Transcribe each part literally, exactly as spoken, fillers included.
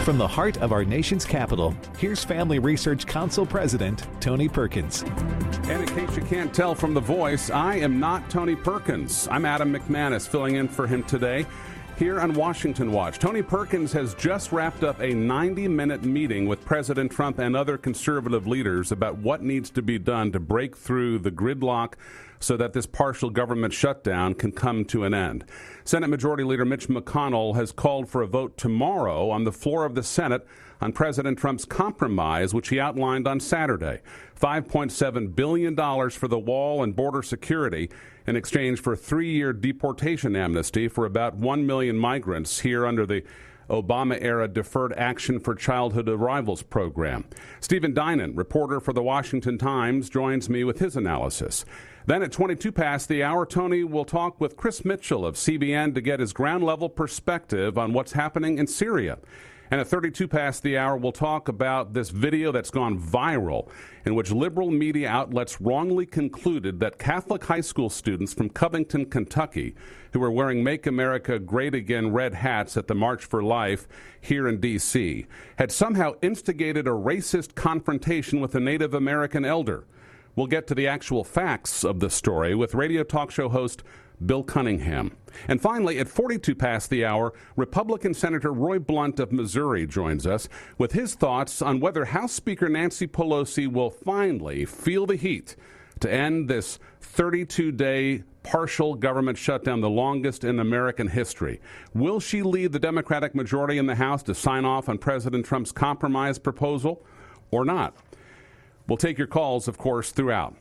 From the heart of our nation's capital, here's Family Research Council President Tony Perkins. And in case you can't tell from the voice, I am not Tony Perkins. I'm Adam McManus, filling in for him today here on Washington Watch. Tony Perkins has just wrapped up a ninety-minute meeting with President Trump and other conservative leaders about what needs to be done to break through the gridlock so that this partial government shutdown can come to an end. Senate Majority Leader Mitch McConnell has called for a vote tomorrow on the floor of the Senate on President Trump's compromise, which he outlined on Saturday. five point seven billion dollars for the wall and border security in exchange for a three-year deportation amnesty for about one million migrants here under the Obama-era Deferred Action for Childhood Arrivals program. Stephen Dinan, reporter for The Washington Times, joins me with his analysis. Then at twenty-two past the hour, Tony will talk with Chris Mitchell of C B N to get his ground-level perspective on what's happening in Syria. And at thirty-two past the hour, we'll talk about this video that's gone viral in which liberal media outlets wrongly concluded that Catholic high school students from Covington, Kentucky, who were wearing Make America Great Again red hats at the March for Life here in D C, had somehow instigated a racist confrontation with a Native American elder. We'll get to the actual facts of the story with radio talk show host Bill Cunningham. And finally, at forty-two past the hour, Republican Senator Roy Blunt of Missouri joins us with his thoughts on whether House Speaker Nancy Pelosi will finally feel the heat to end this thirty-two day partial government shutdown, the longest in American history. Will she lead the Democratic majority in the House to sign off on President Trump's compromise proposal or not? We'll take your calls, of course, throughout.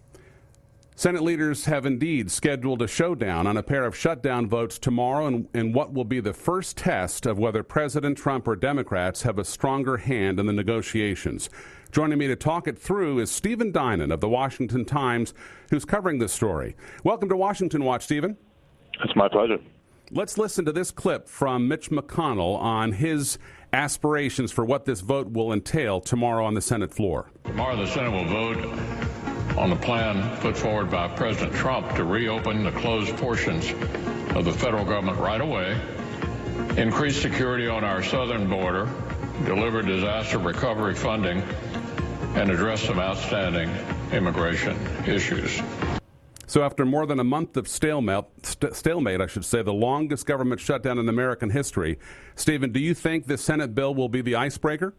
Senate leaders have indeed scheduled a showdown on a pair of shutdown votes tomorrow in, in what will be the first test of whether President Trump or Democrats have a stronger hand in the negotiations. Joining me to talk it through is Stephen Dinan of The Washington Times, who's covering this story. Welcome to Washington Watch, Stephen. It's my pleasure. Let's listen to this clip from Mitch McConnell on his aspirations for what this vote will entail tomorrow on the Senate floor. Tomorrow the Senate will vote on the plan put forward by President Trump to reopen the closed portions of the federal government right away, increase security on our southern border, deliver disaster recovery funding, and address some outstanding immigration issues. So after more than a month of stalemate, st- stalemate, I should say, the longest government shutdown in American history, Stephen, do you think this Senate bill will be the icebreaker?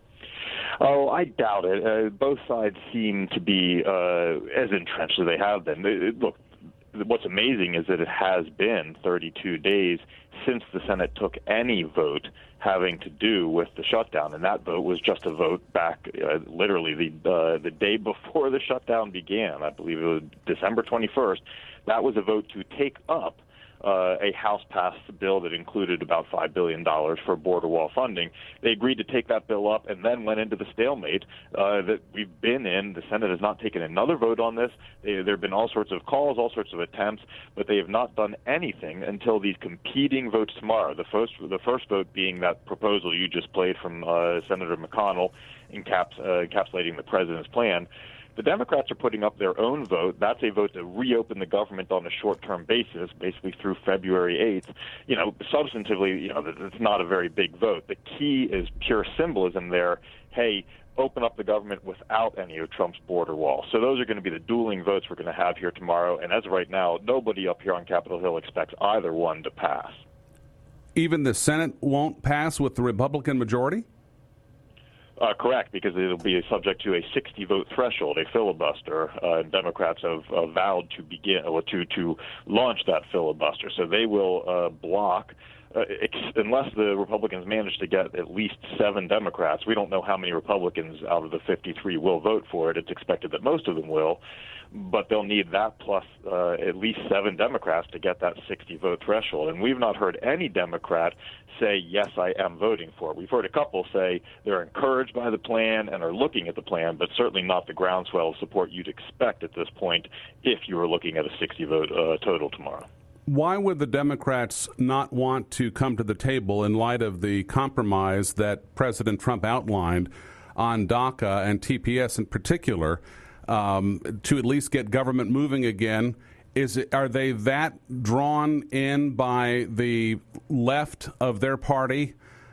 Oh, I doubt it. Uh, both sides seem to be uh, as entrenched as they have been. It, look, what's amazing is that it has been thirty-two days since the Senate took any vote having to do with the shutdown, and that vote was just a vote back uh, literally the uh, the day before the shutdown began. I believe it was December twenty-first. That was a vote to take up Uh, a House-passed bill that included about five billion dollars for border wall funding. They agreed to take that bill up and then went into the stalemate uh, that we've been in. The Senate has not taken another vote on this. They, there have been all sorts of calls, all sorts of attempts, but they have not done anything until these competing votes tomorrow. The first, the first vote being that proposal you just played from uh, Senator McConnell encaps, uh, encapsulating the president's plan. The Democrats are putting up their own vote. That's a vote to reopen the government on a short-term basis, basically through February eighth. You know, substantively, you know, it's not a very big vote. The key is pure symbolism there. Hey, open up the government without any of Trump's border wall. So those are going to be the dueling votes we're going to have here tomorrow. And as of right now, nobody up here on Capitol Hill expects either one to pass. Even the Senate won't pass with the Republican majority? Uh, correct, because it'll be subject to a sixty-vote threshold, a filibuster. Uh, Democrats have uh, vowed to begin or to to launch that filibuster, so they will uh, block. Uh, ex- unless the Republicans manage to get at least seven Democrats. We don't know how many Republicans out of the fifty-three will vote for it. It's expected that most of them will, but they'll need that plus uh, at least seven Democrats to get that sixty-vote threshold. And we've not heard any Democrat say, yes, I am voting for it. We've heard a couple say they're encouraged by the plan and are looking at the plan, but certainly not the groundswell of support you'd expect at this point if you were looking at a sixty-vote uh, total tomorrow. Why would the Democrats not want to come to the table in light of the compromise that President Trump outlined on DACA and T P S in particular, um, to at least get government moving again? Is it, are they that drawn in by the left of their party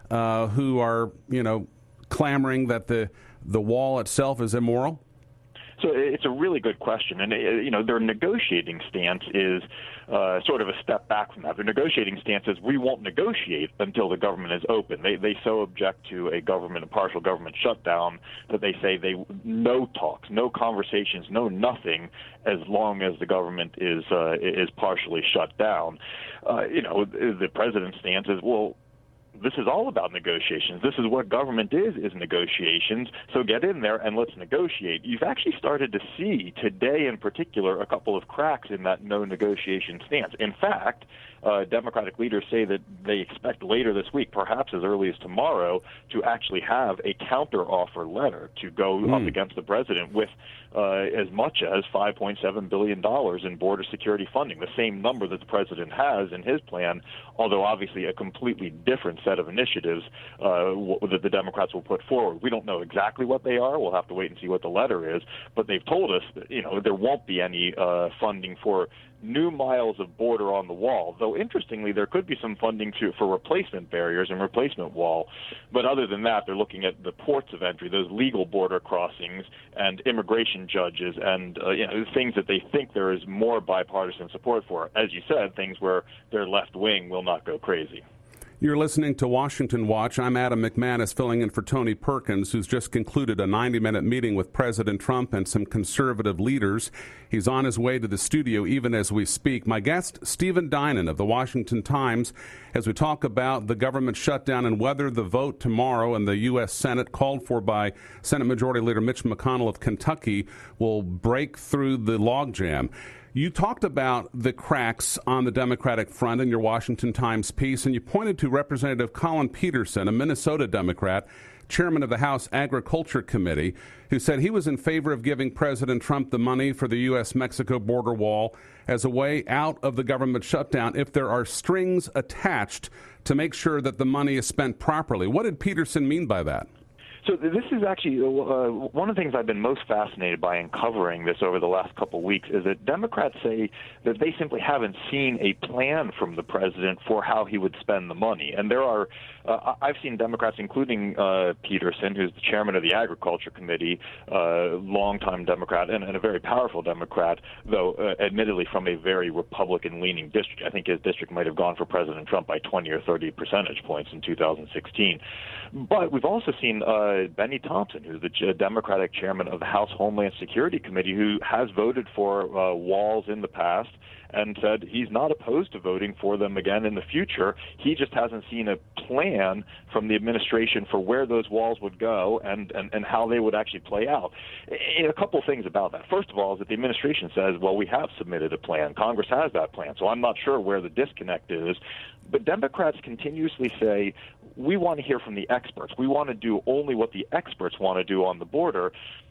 uh, who are, you know, clamoring that the the wall itself is immoral? So it's a really good question. And, you know, their negotiating stance is uh, sort of a step back from that. Their negotiating stance is we won't negotiate until the government is open. They they so object to a government, a partial government shutdown that they say they no talks, no conversations, no nothing as long as the government is uh, is partially shut down. Uh, you know, the president's stance is, well, this is all about negotiations. This is what government is, is negotiations. So get in there and let's negotiate. You've actually started to see today in particular a couple of cracks in that no negotiation stance. In fact, uh, Democratic leaders say that they expect later this week, perhaps as early as tomorrow, to actually have a counteroffer letter to go mm. up against the president with uh, as much as five point seven billion dollars in border security funding, the same number that the president has in his plan, although obviously a completely different set of initiatives uh, w- that the Democrats will put forward. We don't know exactly what they are. We'll have to wait and see what the letter is. But they've told us that, you know, there won't be any uh, funding for new miles of border on the wall, though interestingly there could be some funding to, for replacement barriers and replacement wall. But other than that, they're looking at the ports of entry, those legal border crossings and immigration judges and uh, you know, things that they think there is more bipartisan support for. As you said, things where their left wing will not go crazy. You're listening to Washington Watch. I'm Adam McManus, filling in for Tony Perkins, who's just concluded a ninety-minute meeting with President Trump and some conservative leaders. He's on his way to the studio even as we speak. My guest, Stephen Dinan of the Washington Times, as we talk about the government shutdown and whether the vote tomorrow in the U S. Senate, called for by Senate Majority Leader Mitch McConnell of Kentucky, will break through the logjam. You talked about the cracks on the Democratic front in your Washington Times piece, and you pointed to Representative Collin Peterson, a Minnesota Democrat, chairman of the House Agriculture Committee, who said he was in favor of giving President Trump the money for the U S Mexico border wall as a way out of the government shutdown if there are strings attached to make sure that the money is spent properly. What did Peterson mean by that? So this is actually uh, one of the things I've been most fascinated by in covering this over the last couple of weeks is that Democrats say that they simply haven't seen a plan from the president for how he would spend the money. And there are, uh, I've seen Democrats, including uh, Peterson, who's the chairman of the Agriculture Committee, uh, longtime Democrat and, and a very powerful Democrat, though uh, admittedly from a very Republican-leaning district. I think his district might have gone for President Trump by twenty or thirty percentage points in two thousand sixteen. But we've also seen uh, Benny Thompson, who's the Democratic chairman of the House Homeland Security Committee, who has voted for uh, walls in the past and said he's not opposed to voting for them again in the future. He just hasn't seen a plan from the administration for where those walls would go and, and, and how they would actually play out. And a couple of things about that. First of all is that the administration says, well, we have submitted a plan. Congress has that plan, so I'm not sure where the disconnect is. But Democrats continuously say, we want to hear from the experts. We want to do only what the experts want to do on the border.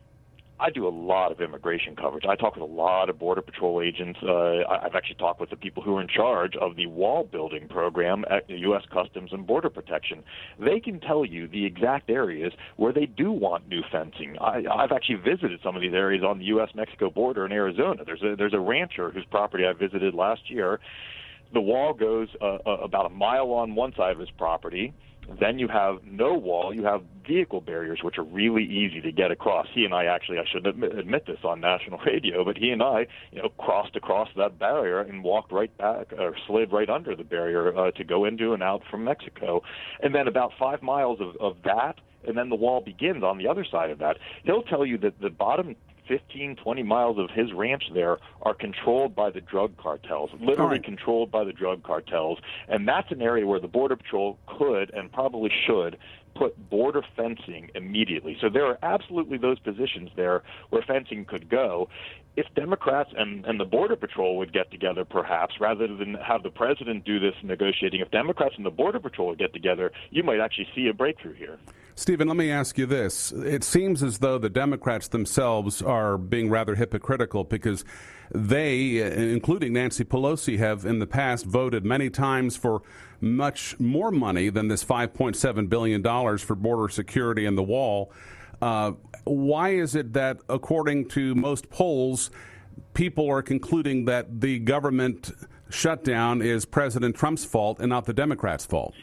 I do a lot of immigration coverage. I talk with a lot of Border Patrol agents. Uh, I've actually talked with the people who are in charge of the wall building program at the U S. Customs and Border Protection. They can tell you the exact areas where they do want new fencing. I, I've actually visited some of these areas on the U S Mexico border in Arizona. There's a, there's a rancher whose property I visited last year. The wall goes uh, uh, about a mile on one side of his property. Then you have no wall. You have vehicle barriers, which are really easy to get across. He and I actually, I should admit, admit this on national radio, but he and I, you know, crossed across that barrier and walked right back, or slid right under the barrier uh, to go into and out from Mexico. And then about five miles of, of that, and then the wall begins on the other side of that. He'll tell you that the bottom fifteen, twenty miles of his ranch there are controlled by the drug cartels, literally right. controlled by the drug cartels. And that's an area where the Border Patrol could and probably should put border fencing immediately. So there are absolutely those positions there where fencing could go. If Democrats and, and the Border Patrol would get together, perhaps, rather than have the president do this negotiating, if Democrats and the Border Patrol would get together, you might actually see a breakthrough here. Stephen, let me ask you this. It seems as though the Democrats themselves are being rather hypocritical because they, including Nancy Pelosi, have in the past voted many times for much more money than this five point seven billion dollars for border security and the wall. Uh, why is it that, according to most polls, people are concluding that the government shutdown is President Trump's fault and not the Democrats' fault?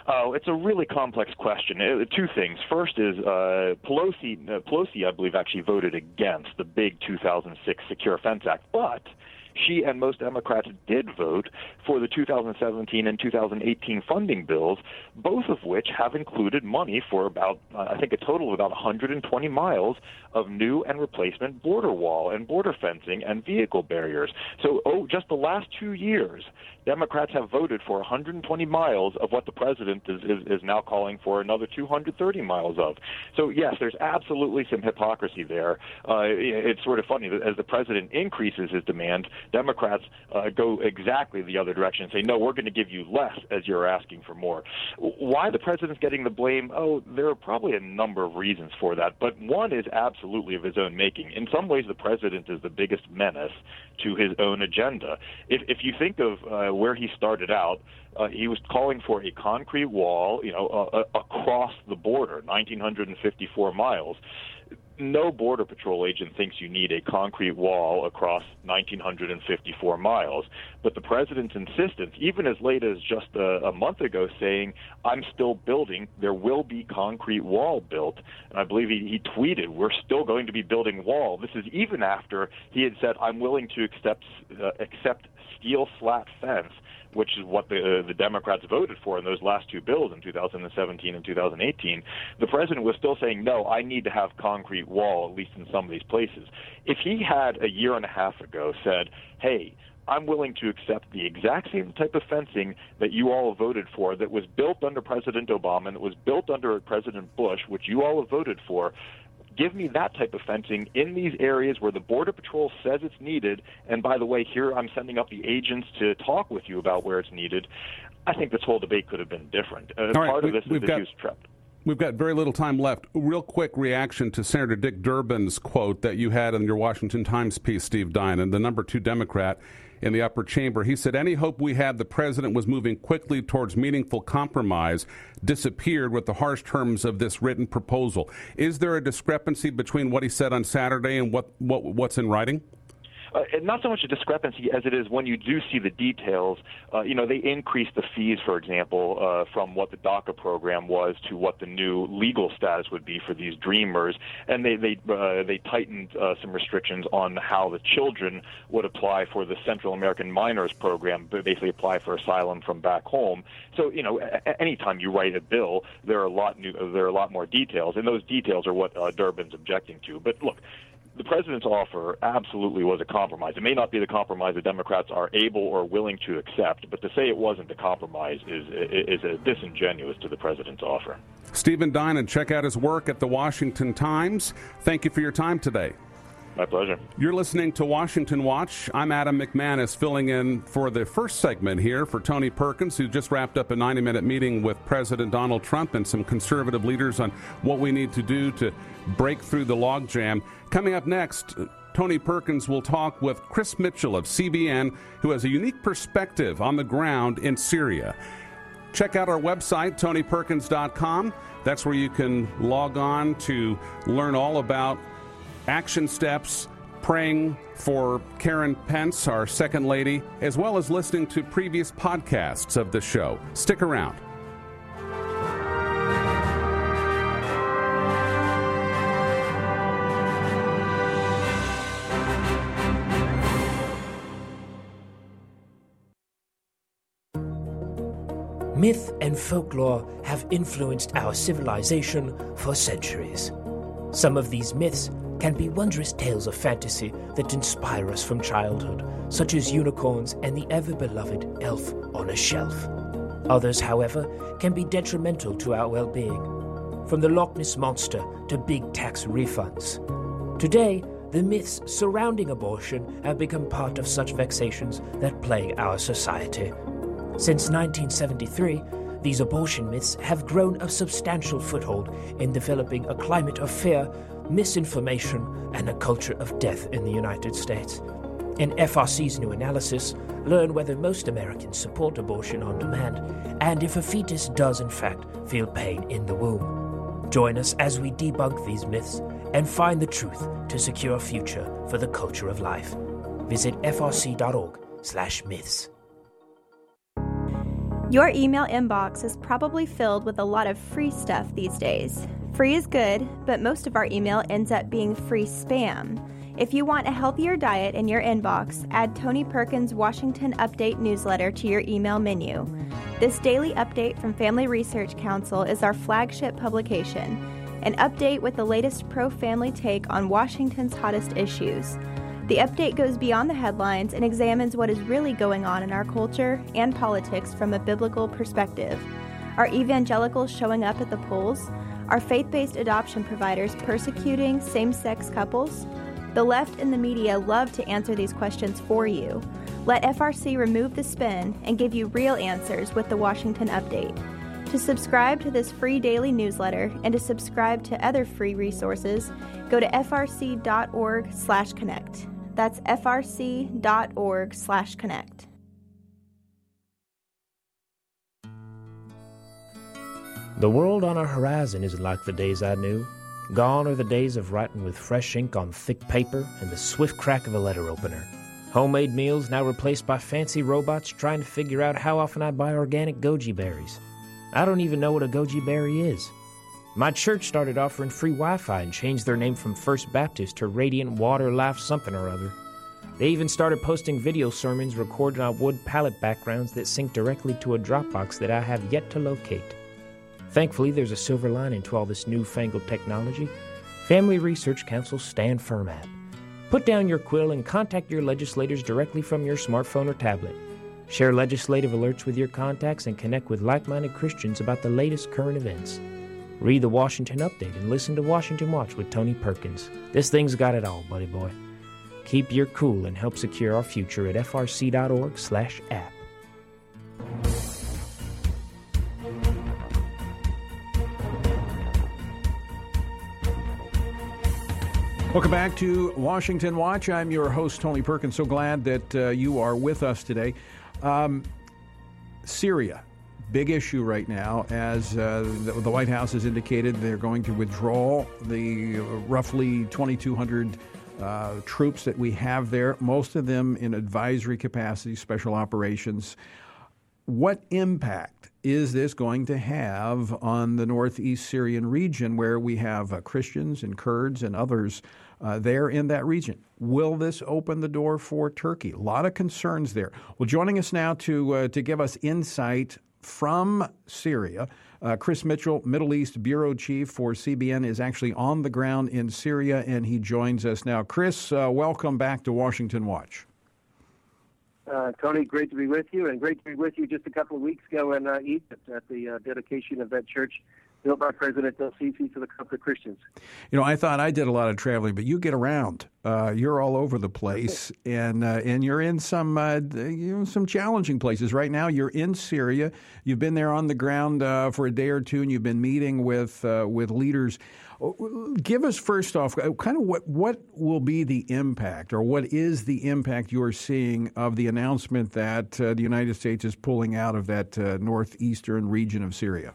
Oh, it's a really complex question. Uh, two things. First is uh, Pelosi, uh, Pelosi, I believe, actually voted against the big two thousand six Secure Fence Act, but she and most Democrats did vote for the two thousand seventeen and two thousand eighteen funding bills, both of which have included money for about, uh, I think, a total of about one hundred twenty miles of new and replacement border wall and border fencing and vehicle barriers. So, oh, just the last two years, Democrats have voted for one hundred twenty miles of what the president is, is, is now calling for another two hundred thirty miles of. So, yes, there's absolutely some hypocrisy there. Uh, it's sort of funny that as the president increases his demand, Democrats uh, go exactly the other direction and say, no, we're going to give you less as you're asking for more. Why the president's getting the blame? Oh, there are probably a number of reasons for that, but one is absolutely of his own making. In some ways, the president is the biggest menace to his own agenda. If, if you think of uh, where he started out, uh, he was calling for a concrete wall, you know, uh, uh, across the border, one thousand nine hundred fifty-four miles. No Border Patrol agent thinks you need a concrete wall across one thousand nine hundred fifty-four miles. But the president's insistence, even as late as just a, a month ago, saying, I'm still building, there will be concrete wall built. And I believe he, he tweeted, we're still going to be building wall. This is even after he had said, I'm willing to accept, uh, accept steel slat fence, which is what the uh, the Democrats voted for in those last two bills in two thousand seventeen and two thousand eighteen. The president was still saying, no, I need to have concrete wall, at least in some of these places. If he had a year and a half ago said, hey, I'm willing to accept the exact same type of fencing that you all voted for, that was built under President Obama and that was built under President Bush, which you all have voted for, give me that type of fencing in these areas where the Border Patrol says it's needed. And by the way, here I'm sending up the agents to talk with you about where it's needed. I think this whole debate could have been different. Uh, All right, part we, of this is that he was trapped. We've got very little time left. Real quick reaction to Senator Dick Durbin's quote that you had in your Washington Times piece, Steve Dinan, the number two Democrat in the upper chamber. He said, any hope we had the president was moving quickly towards meaningful compromise disappeared with the harsh terms of this written proposal. Is there a discrepancy between what he said on Saturday and what, what what's in writing? Uh, not so much a discrepancy as it is when you do see the details. Uh, you know, they increased the fees, for example, uh, from what the DACA program was to what the new legal status would be for these dreamers, and they they uh, they tightened uh, some restrictions on how the children would apply for the Central American Minors program, but basically apply for asylum from back home. So, you know, a- anytime you write a bill, there are a lot new, there are a lot more details, and those details are what uh, Durbin's objecting to. But look, the president's offer absolutely was a compromise. It may not be the compromise the Democrats are able or willing to accept, but to say it wasn't a compromise is is, is disingenuous to the president's offer. Stephen Dinan, check out his work at the Washington Times. Thank you for your time today. My pleasure. You're listening to Washington Watch. I'm Adam McManus, filling in for the first segment here for Tony Perkins, who just wrapped up a ninety-minute meeting with President Donald Trump and some conservative leaders on what we need to do to break through the logjam. Coming up next, Tony Perkins will talk with Chris Mitchell of C B N, who has a unique perspective on the ground in Syria. Check out our website, tony perkins dot com. That's where you can log on to learn all about action steps, praying for Karen Pence, our second lady, as well as listening to previous podcasts of the show. Stick around. Myth and folklore have influenced our civilization for centuries. Some of these myths can be wondrous tales of fantasy that inspire us from childhood, such as unicorns and the ever-beloved elf on a shelf. Others, however, can be detrimental to our well-being, from the Loch Ness Monster to big tax refunds. Today, the myths surrounding abortion have become part of such vexations that plague our society. Since nineteen seventy-three, these abortion myths have grown a substantial foothold in developing a climate of fear, misinformation, and a culture of death in the United States. In F R C's new analysis, learn whether most Americans support abortion on demand and if a fetus does in fact feel pain in the womb. Join us as we debunk these myths and find the truth to secure a future for the culture of life. Visit f r c dot org slash myths. Your email inbox is probably filled with a lot of free stuff these days. Free is good, but most of our email ends up being free spam. If you want a healthier diet in your inbox, add Tony Perkins' Washington Update newsletter to your email menu. This daily update from Family Research Council is our flagship publication, an update with the latest pro-family take on Washington's hottest issues. The update goes beyond the headlines and examines what is really going on in our culture and politics from a biblical perspective. Are evangelicals showing up at the polls? Are faith-based adoption providers persecuting same-sex couples? The left and the media love to answer these questions for you. Let F R C remove the spin and give you real answers with the Washington Update. To subscribe to this free daily newsletter and to subscribe to other free resources, go to f r c dot org slash connect. That's f r c dot org slash connect. The world on our horizon isn't like the days I knew. Gone are the days of writing with fresh ink on thick paper and the swift crack of a letter opener. Homemade meals now replaced by fancy robots trying to figure out how often I buy organic goji berries. I don't even know what a goji berry is. My church started offering free Wi-Fi and changed their name from First Baptist to Radiant Water Life something or other. They even started posting video sermons recorded on wood palette backgrounds that sync directly to a Dropbox that I have yet to locate. Thankfully, there's a silver lining to all this newfangled technology. Family Research Council's Stand Firm app. Put down your quill and contact your legislators directly from your smartphone or tablet. Share legislative alerts with your contacts and connect with like-minded Christians about the latest current events. Read the Washington Update and listen to Washington Watch with Tony Perkins. This thing's got it all, buddy boy. Keep your cool and help secure our future at f r c dot org slash app. Welcome back to Washington Watch. I'm your host, Tony Perkins. So glad that uh, you are with us today. Um, Syria, big issue right now, as uh, the, the White House has indicated they're going to withdraw the roughly twenty-two hundred uh, troops that we have there, most of them in advisory capacity, special operations. What impact is this going to have on the northeast Syrian region where we have uh, Christians and Kurds and others uh, there in that region? Will this open the door for Turkey? A lot of concerns there. Well, joining us now to uh, to give us insight from Syria, uh, Chris Mitchell, Middle East Bureau Chief for C B N, is actually on the ground in Syria, and he joins us now. Chris, uh, welcome back to Washington Watch. Uh, Tony, great to be with you, and great to be with you just a couple of weeks ago in uh, Egypt at the uh, dedication of that church built by President El-Sisi to the Coptic Christians. You know, I thought I did a lot of traveling, but you get around. Uh, you're all over the place, and uh, and you're in some uh, you know, some challenging places right now. You're in Syria. You've been there on the ground uh, for a day or two, and you've been meeting with uh, with leaders. Give us first off, kind of what, what will be the impact, or what is the impact you're seeing of the announcement that uh, the United States is pulling out of that uh, northeastern region of Syria?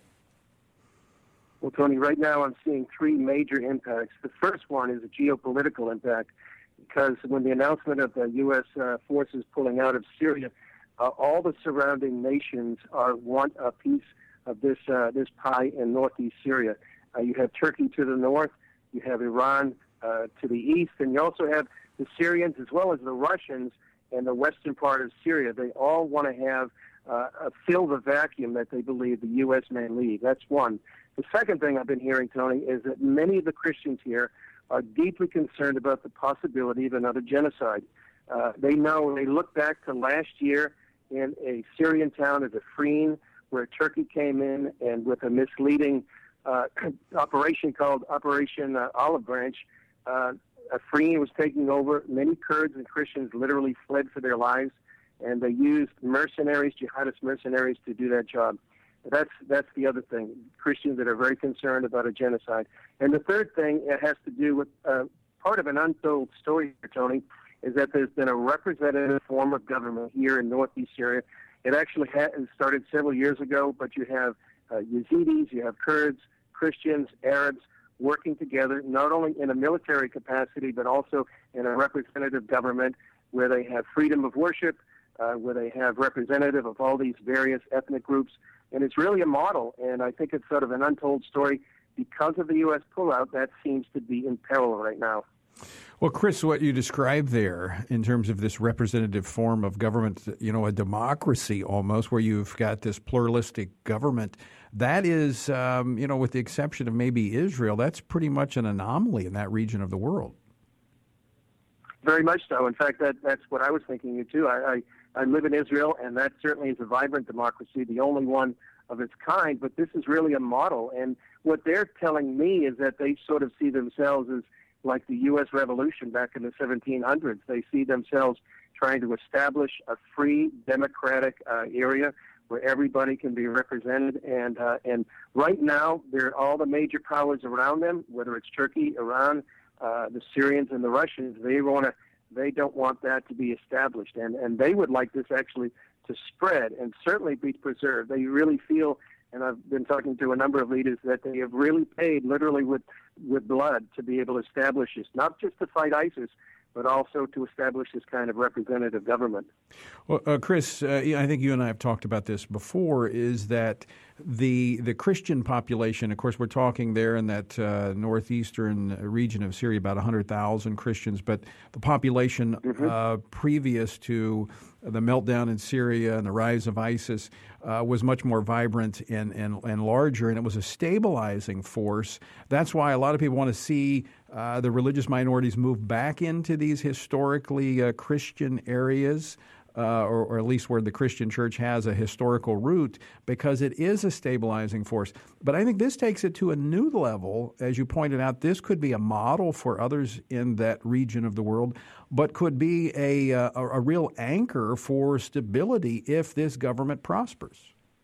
Well, Tony, right now I'm seeing three major impacts. The first one is a geopolitical impact, because when the announcement of the U S uh, forces pulling out of Syria, uh, all the surrounding nations are want a piece of this uh, this pie in northeast Syria. Uh, you have Turkey to the north, you have Iran uh, to the east, and you also have the Syrians as well as the Russians in the western part of Syria. They all want to have uh, uh, fill the vacuum that they believe the U S may leave. That's one. The second thing I've been hearing, Tony, is that many of the Christians here are deeply concerned about the possibility of another genocide. Uh, they know, they look back to last year in a Syrian town of Afrin, where Turkey came in and with a misleading Uh, operation called Operation uh, Olive Branch. Uh, Afrin was taking over. Many Kurds and Christians literally fled for their lives, and they used mercenaries, jihadist mercenaries, to do that job. That's that's the other thing. Christians that are very concerned about a genocide. And the third thing, it has to do with uh, part of an untold story here, Tony, is that there's been a representative form of government here in northeast Syria. It actually had, it started several years ago, but you have uh, Yazidis, you have Kurds, Christians, Arabs working together, not only in a military capacity, but also in a representative government where they have freedom of worship, uh, where they have representative of all these various ethnic groups. And it's really a model, and I think it's sort of an untold story. Because of the U S pullout, that seems to be in peril right now. Well, Chris, what you described there in terms of this representative form of government, you know, a democracy almost, where you've got this pluralistic government, that is, um, you know, with the exception of maybe Israel, that's pretty much an anomaly in that region of the world. Very much so. In fact, that, that's what I was thinking of, too. I, I, I live in Israel, and that certainly is a vibrant democracy, the only one of its kind, but this is really a model. And what they're telling me is that they sort of see themselves as like the U S Revolution back in the seventeen hundreds. They see themselves trying to establish a free, democratic uh, area where everybody can be represented. And uh, and right now, there all the major powers around them, whether it's Turkey, Iran, uh, the Syrians, and the Russians. They want to. They don't want that to be established, and and they would like this actually to spread and certainly be preserved. They really feel, and I've been talking to a number of leaders, that they have really paid literally with with blood to be able to establish this, not just to fight ISIS, but also to establish this kind of representative government. Well, uh, Chris, uh, I think you and I have talked about this before, is that the the Christian population, of course, we're talking there in that uh, northeastern region of Syria, about one hundred thousand Christians, but the population mm-hmm. uh, previous to the meltdown in Syria and the rise of ISIS uh, was much more vibrant and, and, and larger, and it was a stabilizing force. That's why a lot of people want to see uh, the religious minorities move back into these historically uh, Christian areas, uh, or, or at least where the Christian church has a historical root, because it is a stabilizing force. But I think this takes it to a new level. As you pointed out, this could be a model for others in that region of the world, but could be a, a, a real anchor for stability if this government prospers.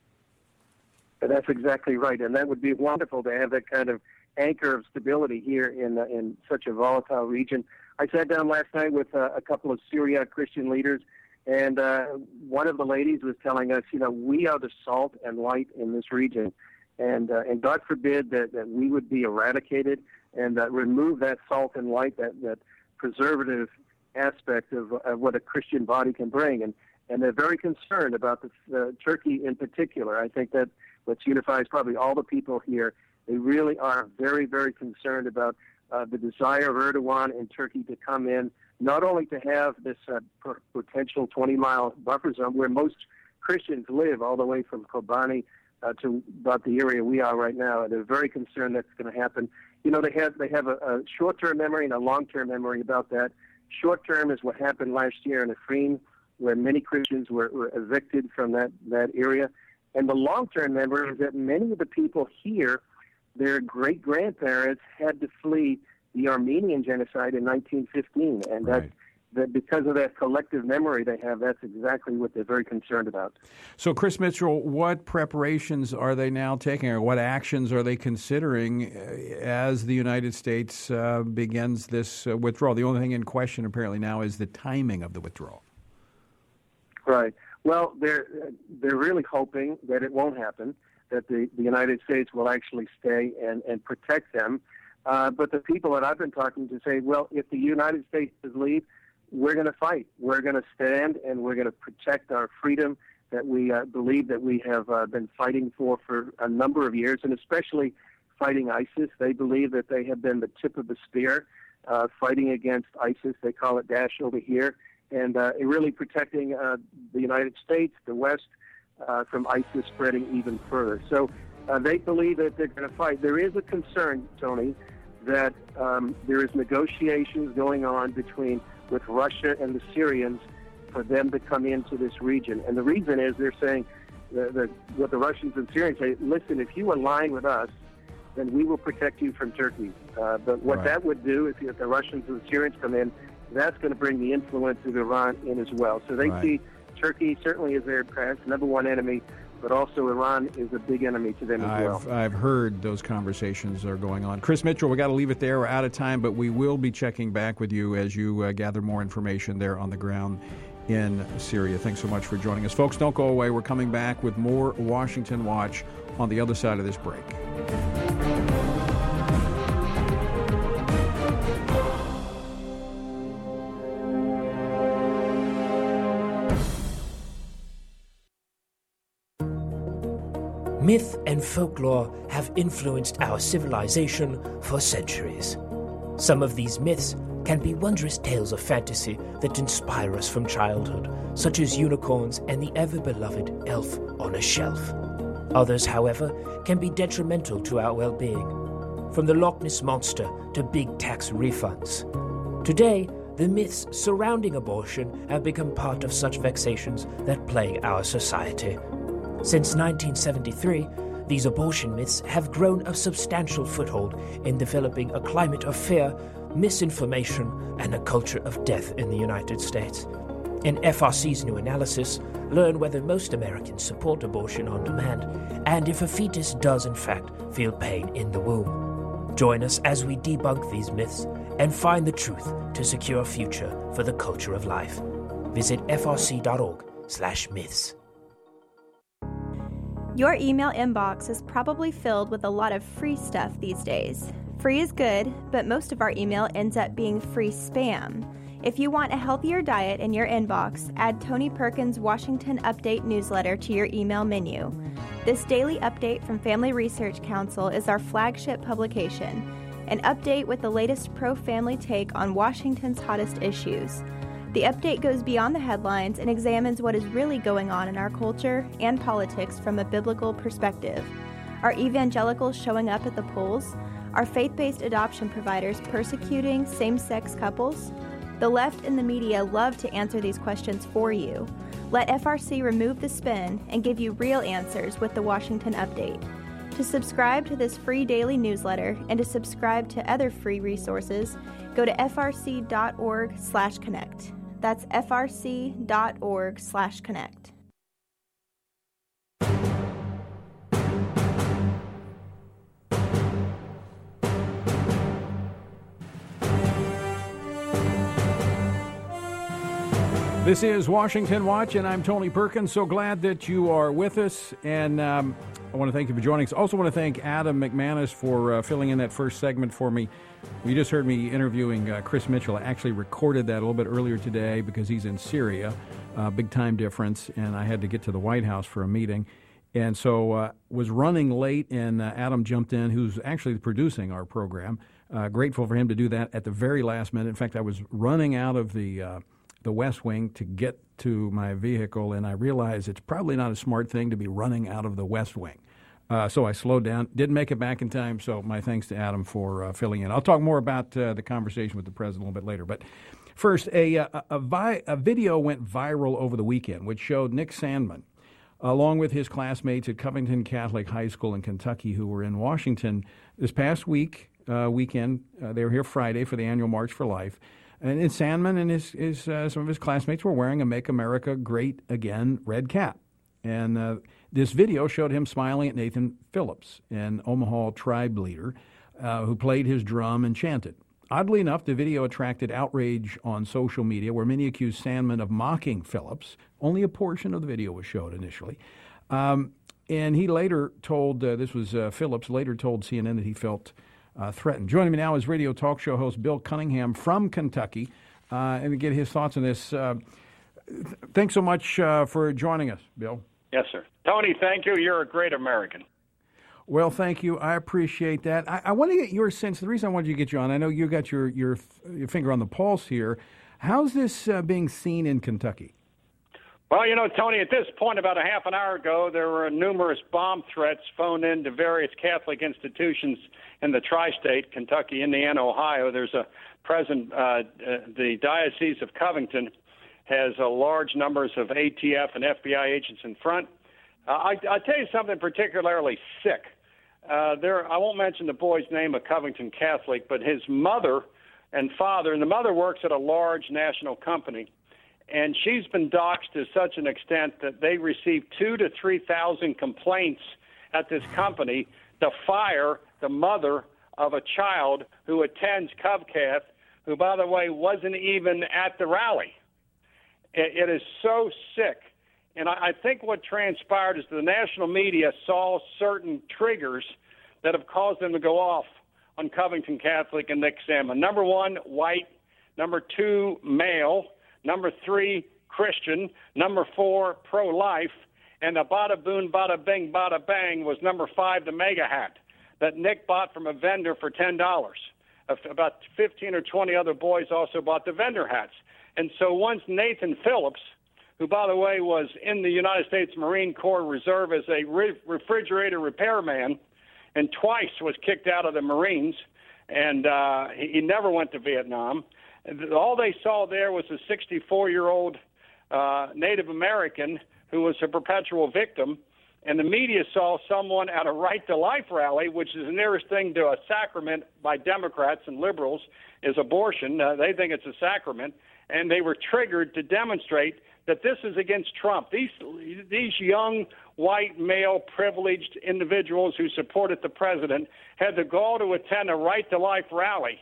That's exactly right, and that would be wonderful to have that kind of anchor of stability here in uh, in such a volatile region. I sat down last night with uh, a couple of Syria Christian leaders, and uh, one of the ladies was telling us, you know, we are the salt and light in this region, and uh, and God forbid that, that we would be eradicated and uh, remove that salt and light, that, that preservative aspect of, of what a Christian body can bring. And, and they're very concerned about the, uh, Turkey in particular. I think that what unifies probably all the people here, they really are very, very concerned about uh, the desire of Erdogan and Turkey to come in, not only to have this uh, potential twenty-mile buffer zone where most Christians live, all the way from Kobani uh, to about the area we are right now. And they're very concerned that's going to happen. You know, they have they have a, a short-term memory and a long-term memory about that. Short-term is what happened last year in Afrin, where many Christians were, were evicted from that, that area. And the long-term memory is that many of the people here, their great-grandparents had to flee the Armenian genocide in nineteen fifteen. And right. that, that because of that collective memory they have, that's exactly what they're very concerned about. So, Chris Mitchell, what preparations are they now taking, or what actions are they considering as the United States uh, begins this uh, withdrawal? The only thing in question apparently now is the timing of the withdrawal. Right. Well, they're they're really hoping that it won't happen, that the, the United States will actually stay and, and protect them. Uh, but the people that I've been talking to say, well, if the United States does leave, we're going to fight. We're going to stand, and we're going to protect our freedom that we uh, believe that we have uh, been fighting for for a number of years, and especially fighting ISIS. They believe that they have been the tip of the spear uh, fighting against ISIS. They call it Daesh over here. And uh, really protecting uh, the United States, the West, uh, from ISIS spreading even further. So uh, they believe that they're going to fight. There is a concern, Tony, that um, there is negotiations going on between with Russia and the Syrians for them to come into this region. And the reason is they're saying, the, the, what the Russians and Syrians say, listen, if you align with us, then we will protect you from Turkey. Uh, but what right. that would do, if, if the Russians and the Syrians come in, that's going to bring the influence of Iran in as well. So they right. see Turkey certainly as their perhaps number one enemy, but also Iran is a big enemy to them as I've, well. I've heard those conversations are going on. Chris Mitchell, we got to leave it there. We're out of time, but we will be checking back with you as you uh, gather more information there on the ground in Syria. Thanks so much for joining us. Folks, don't go away. We're coming back with more Washington Watch on the other side of this break. Myth and folklore have influenced our civilization for centuries. Some of these myths can be wondrous tales of fantasy that inspire us from childhood, such as unicorns and the ever-beloved elf on a shelf. Others, however, can be detrimental to our well-being, from the Loch Ness Monster to big tax refunds. Today, the myths surrounding abortion have become part of such vexations that plague our society. Since nineteen seventy-three, these abortion myths have grown a substantial foothold in developing a climate of fear, misinformation, and a culture of death in the United States. In F R C's new analysis, learn whether most Americans support abortion on demand and if a fetus does in fact feel pain in the womb. Join us as we debunk these myths and find the truth to secure a future for the culture of life. Visit f r c dot org slash myths. Your email inbox is probably filled with a lot of free stuff these days. Free is good, but most of our email ends up being free spam. If you want a healthier diet in your inbox, add Tony Perkins' Washington Update newsletter to your email menu. This daily update from Family Research Council is our flagship publication, an update with the latest pro-family take on Washington's hottest issues. The update goes beyond the headlines and examines what is really going on in our culture and politics from a biblical perspective. Are evangelicals showing up at the polls? Are faith-based adoption providers persecuting same-sex couples? The left and the media love to answer these questions for you. Let F R C remove the spin and give you real answers with the Washington Update. To subscribe to this free daily newsletter and to subscribe to other free resources, go to f r c dot org slash connect. That's f r c dot org slash connect. This is Washington Watch, and I'm Tony Perkins. So glad that you are with us, and um, I want to thank you for joining us. Also want to thank Adam McManus for uh, filling in that first segment for me. You just heard me interviewing uh, Chris Mitchell. I actually recorded that a little bit earlier today because he's in Syria, uh, big time difference, and I had to get to the White House for a meeting. And so uh, was running late, and uh, Adam jumped in, who's actually producing our program. Uh, grateful for him to do that at the very last minute. In fact, I was running out of the uh, the West Wing to get to my vehicle, and I realized it's probably not a smart thing to be running out of the West Wing. Uh, so I slowed down, didn't make it back in time, so my thanks to Adam for uh, filling in. I'll talk more about uh, the conversation with the president a little bit later. But first, a, a, a, vi- a video went viral over the weekend, which showed Nick Sandmann, along with his classmates at Covington Catholic High School in Kentucky, who were in Washington this past week, uh, weekend. Uh, they were here Friday for the annual March for Life. And Sandmann and his, his uh, some of his classmates were wearing a Make America Great Again red cap. And uh, this video showed him smiling at Nathan Phillips, an Omaha tribe leader uh, who played his drum and chanted. Oddly enough, the video attracted outrage on social media, where many accused Sandmann of mocking Phillips. Only a portion of the video was showed initially. Um, and he later told, uh, this was uh, Phillips, later told C N N that he felt Uh, threatened. Joining me now is radio talk show host Bill Cunningham from Kentucky, uh, and to get his thoughts on this. Uh, th- thanks so much uh, for joining us, Bill. Yes, sir. Tony, thank you. You're a great American. Well, thank you. I appreciate that. I, I want to get your sense. The reason I wanted you to get you on, I know you got your your, your finger on the pulse here. How's this uh, being seen in Kentucky? Well, you know, Tony, at this point, about a half an hour ago, there were numerous bomb threats phoned in to various Catholic institutions in the tri-state, Kentucky, Indiana, Ohio. There's a present, uh, uh, the Diocese of Covington has a large numbers of A T F and F B I agents in front. Uh, I, I'll tell you something particularly sick. Uh, there, I won't mention the boy's name, a Covington Catholic, but his mother and father, and the mother works at a large national company, and she's been doxxed to such an extent that they received two to three thousand complaints at this company to fire the mother of a child who attends CovCath, who, by the way, wasn't even at the rally. It, it is so sick. And I, I think what transpired is the national media saw certain triggers that have caused them to go off on Covington Catholic and Nick Sandmann. Number one, white. Number two, male. Number three, Christian. Number four, pro-life. And the bada boom, bada bing, bada bang was number five, the mega hat that Nick bought from a vendor for ten dollars. About fifteen or twenty other boys also bought the vendor hats. And so once Nathan Phillips, who, by the way, was in the United States Marine Corps Reserve as a re- refrigerator repairman, and twice was kicked out of the Marines, and uh, he, he never went to Vietnam. All they saw there was a sixty-four-year-old uh, Native American who was a perpetual victim, and the media saw someone at a Right to Life rally, which is the nearest thing to a sacrament by Democrats and liberals, is abortion. Uh, they think it's a sacrament, and they were triggered to demonstrate that this is against Trump. These these young, white, male, privileged individuals who supported the president had the gall to attend a Right to Life rally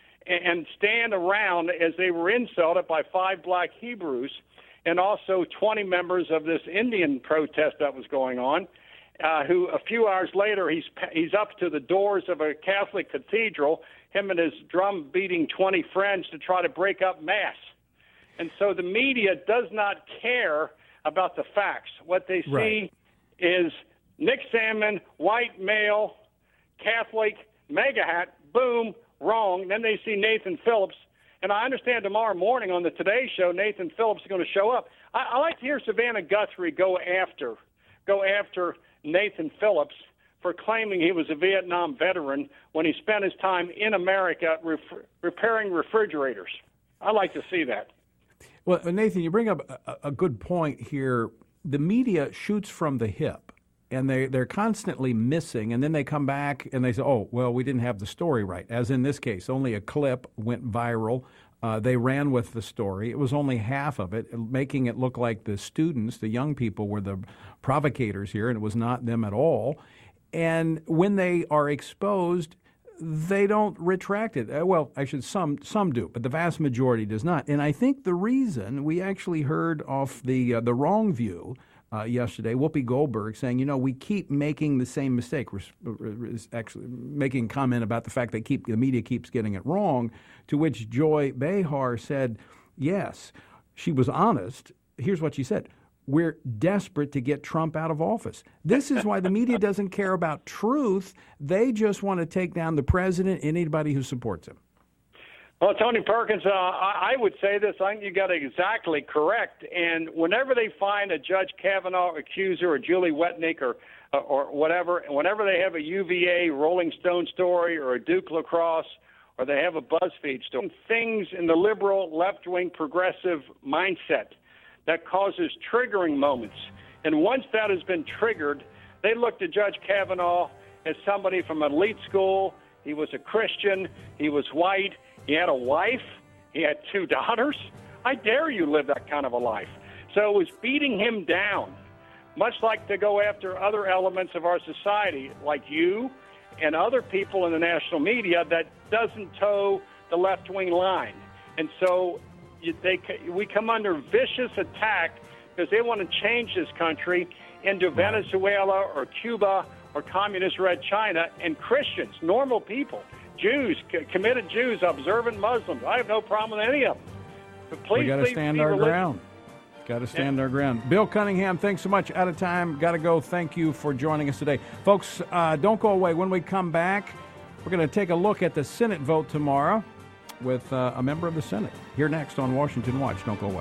and stand around as they were insulted by five black Hebrews and also twenty members of this Indian protest that was going on, uh, who a few hours later he's he's up to the doors of a Catholic cathedral, him and his drum-beating twenty friends, to try to break up Mass. And so the media does not care about the facts. What they see right. is Nick Sandmann, white male, Catholic, mega hat, boom, wrong. Then they see Nathan Phillips. And I understand tomorrow morning on the Today Show, Nathan Phillips is going to show up. I, I like to hear Savannah Guthrie go after, go after Nathan Phillips for claiming he was a Vietnam veteran when he spent his time in America ref- repairing refrigerators. I like to see that. Well, Nathan, you bring up a, a good point here. The media shoots from the hip, and they, they're constantly missing, and then they come back and they say, oh, well, we didn't have the story right. As in this case, only a clip went viral. Uh, they ran with the story. It was only half of it, making it look like the students, the young people, were the provocators here, and it was not them at all. And when they are exposed, they don't retract it. Well, actually, some some do, but the vast majority does not. And I think the reason we actually heard off the uh, the wrong view uh, yesterday, Whoopi Goldberg saying, you know, we keep making the same mistake. We're actually making a comment about the fact that keep the media keeps getting it wrong. To which Joy Behar said, yes, she was honest. Here's what she said. We're desperate to get Trump out of office. This is why the media doesn't care about truth. They just want to take down the president and anybody who supports him. Well, Tony Perkins, uh, I, I would say this. I think you got it exactly correct. And whenever they find a Judge Kavanaugh accuser or Julie Wetnick or or whatever, whenever they have a U V A Rolling Stone story or a Duke lacrosse or they have a BuzzFeed story, things in the liberal, left-wing, progressive mindset that causes triggering moments. And once that has been triggered, they look to Judge Kavanaugh as somebody from elite school. He was a Christian. He was white. He had a wife. He had two daughters. I dare you live that kind of a life. So it was beating him down, much like to go after other elements of our society, like you and other people in the national media that doesn't toe the left-wing line. And so They, we come under vicious attack because they want to change this country into Venezuela or Cuba or communist red China, and Christians, normal people, Jews, committed Jews, observant Muslims. I have no problem with any of them. But please, we got to stand our religious. ground. Got to stand yeah. our ground. Bill Cunningham, thanks so much. Out of time. Got to go. Thank you for joining us today. Folks, uh, don't go away. When we come back, we're going to take a look at the Senate vote tomorrow with uh, a member of the Senate. Here next on Washington Watch. Don't go away.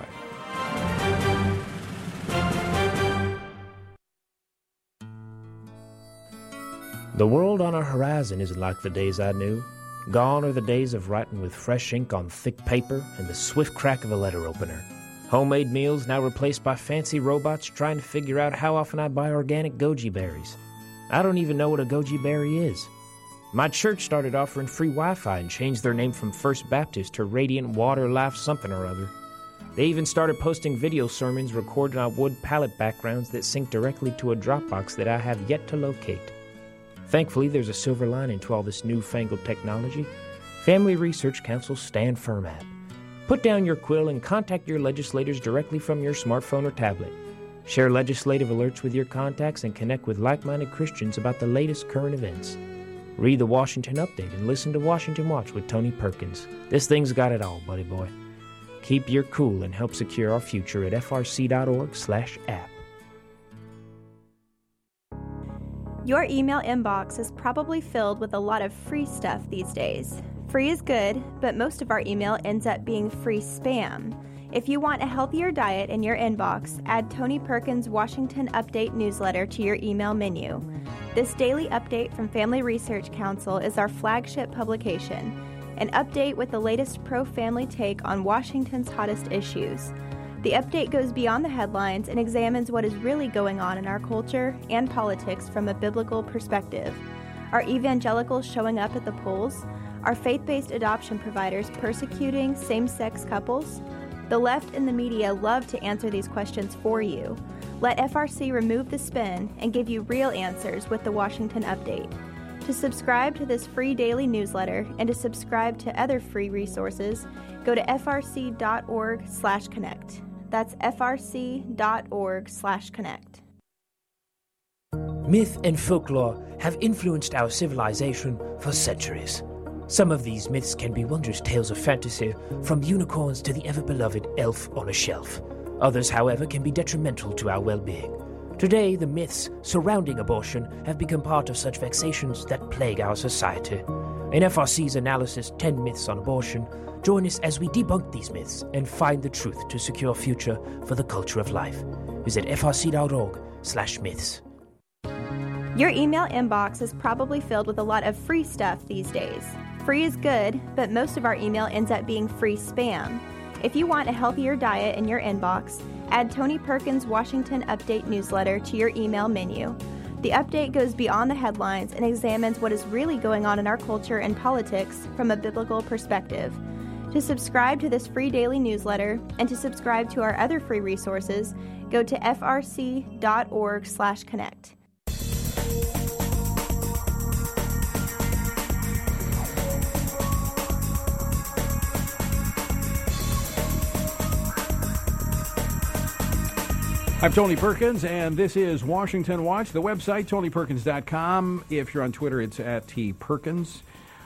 The world on our horizon isn't like the days I knew. Gone are the days of writing with fresh ink on thick paper and the swift crack of a letter opener. Homemade meals now replaced by fancy robots trying to figure out how often I buy organic goji berries. I don't even know what a goji berry is. My church started offering free Wi-Fi and changed their name from First Baptist to Radiant Water Life something or other. They even started posting video sermons recorded on wood pallet backgrounds that sync directly to a Dropbox that I have yet to locate. Thankfully, there's a silver lining to all this newfangled technology. Family Research Council's Stand Firm app. Put down your quill and contact your legislators directly from your smartphone or tablet. Share legislative alerts with your contacts and connect with like-minded Christians about the latest current events. Read the Washington Update and listen to Washington Watch with Tony Perkins. This thing's got it all, buddy boy. Keep your cool and help secure our future at f r c dot org slash app. Your email inbox is probably filled with a lot of free stuff these days. Free is good, but most of our email ends up being free spam. If you want a healthier diet in your inbox, add Tony Perkins' Washington Update newsletter to your email menu. This daily update from Family Research Council is our flagship publication, an update with the latest pro-family take on Washington's hottest issues. The update goes beyond the headlines and examines what is really going on in our culture and politics from a biblical perspective. Are evangelicals showing up at the polls? Are faith-based adoption providers persecuting same-sex couples? The left and the media love to answer these questions for you. Let F R C remove the spin and give you real answers with the Washington Update. To subscribe to this free daily newsletter and to subscribe to other free resources, go to f r c dot org slash connect. That's f r c dot org slash connect. Myth and folklore have influenced our civilization for centuries. Some of these myths can be wondrous tales of fantasy, from unicorns to the ever-beloved elf on a shelf. Others, however, can be detrimental to our well-being. Today, the myths surrounding abortion have become part of such vexations that plague our society. In F R C's analysis, ten Myths on Abortion, join us as we debunk these myths and find the truth to secure a future for the culture of life. Visit f r c dot org slash myths. Your email inbox is probably filled with a lot of free stuff these days. Free is good, but most of our email ends up being free spam. If you want a healthier diet in your inbox, add Tony Perkins' Washington Update newsletter to your email menu. The update goes beyond the headlines and examines what is really going on in our culture and politics from a biblical perspective. To subscribe to this free daily newsletter and to subscribe to our other free resources, go to f r c dot org slash connect. I'm Tony Perkins, and this is Washington Watch. The website, tony perkins dot com. If you're on Twitter, it's at T Perkins.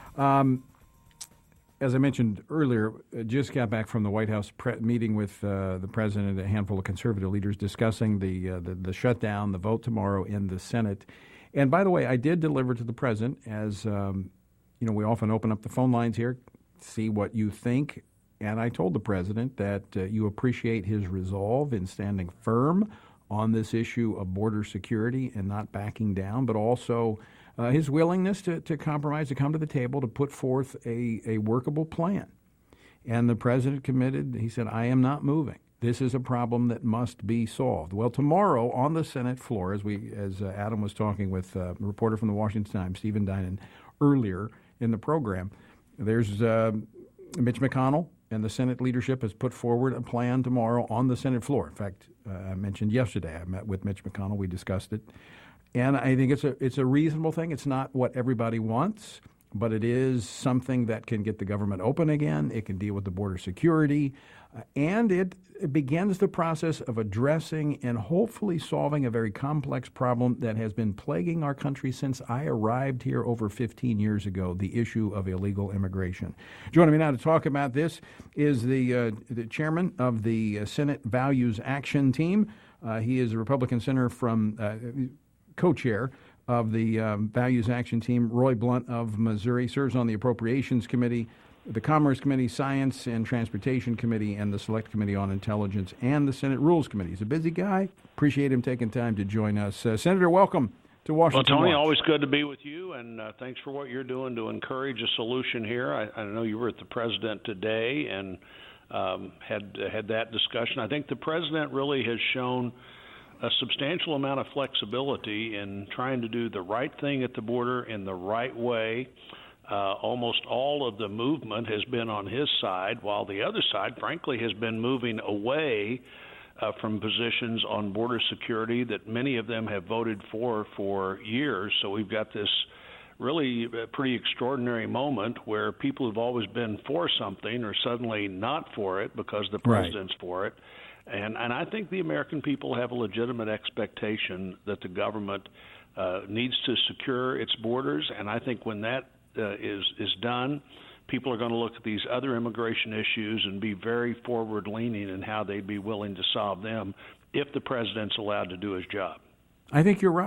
Um, as I mentioned earlier, just got back from the White House pre- meeting with uh, the president and a handful of conservative leaders discussing the, uh, the the shutdown, the vote tomorrow in the Senate. And by the way, I did deliver to the president, as um, you know, we often open up the phone lines here, see what you think. And I told the president that uh, you appreciate his resolve in standing firm on this issue of border security and not backing down, but also uh, his willingness to, to compromise, to come to the table, to put forth a, a workable plan. And the president committed. He said, I am not moving. This is a problem that must be solved. Well, tomorrow on the Senate floor, as we as uh, Adam was talking with uh, a reporter from the Washington Times, Stephen Dinan, earlier in the program, there's uh, Mitch McConnell. And the Senate leadership has put forward a plan tomorrow on the Senate floor. In fact, uh, I mentioned yesterday, I met with Mitch McConnell. We discussed it. And I think it's a it's a reasonable thing. It's not what everybody wants, but it is something that can get the government open again. It can deal with the border security. Uh, and it, it begins the process of addressing and hopefully solving a very complex problem that has been plaguing our country since I arrived here over fifteen years ago, the issue of illegal immigration. Joining me now to talk about this is the, uh, the chairman of the Senate Values Action Team. Uh, he is a Republican senator from uh, co-chair of the um, Values Action Team, Roy Blunt of Missouri, serves on the Appropriations Committee, the Commerce Committee, Science and Transportation Committee, and the Select Committee on Intelligence, and the Senate Rules Committee. He's a busy guy. Appreciate him taking time to join us. Uh, Senator, welcome to Washington Well, Tony, Watch. always good to be with you, and uh, thanks for what you're doing to encourage a solution here. I, I know you were at the president today and um, had had that discussion. I think the president really has shown a substantial amount of flexibility in trying to do the right thing at the border in the right way. Uh, almost all of the movement has been on his side, while the other side, frankly, has been moving away uh, from positions on border security that many of them have voted for for years. So we've got this really pretty extraordinary moment where people who've always been for something are suddenly not for it because the president's right. for it. And, and I think the American people have a legitimate expectation that the government uh, needs to secure its borders. And I think when that uh, is is done, people are going to look at these other immigration issues and be very forward-leaning in how they'd be willing to solve them if the president's allowed to do his job. I think you're right.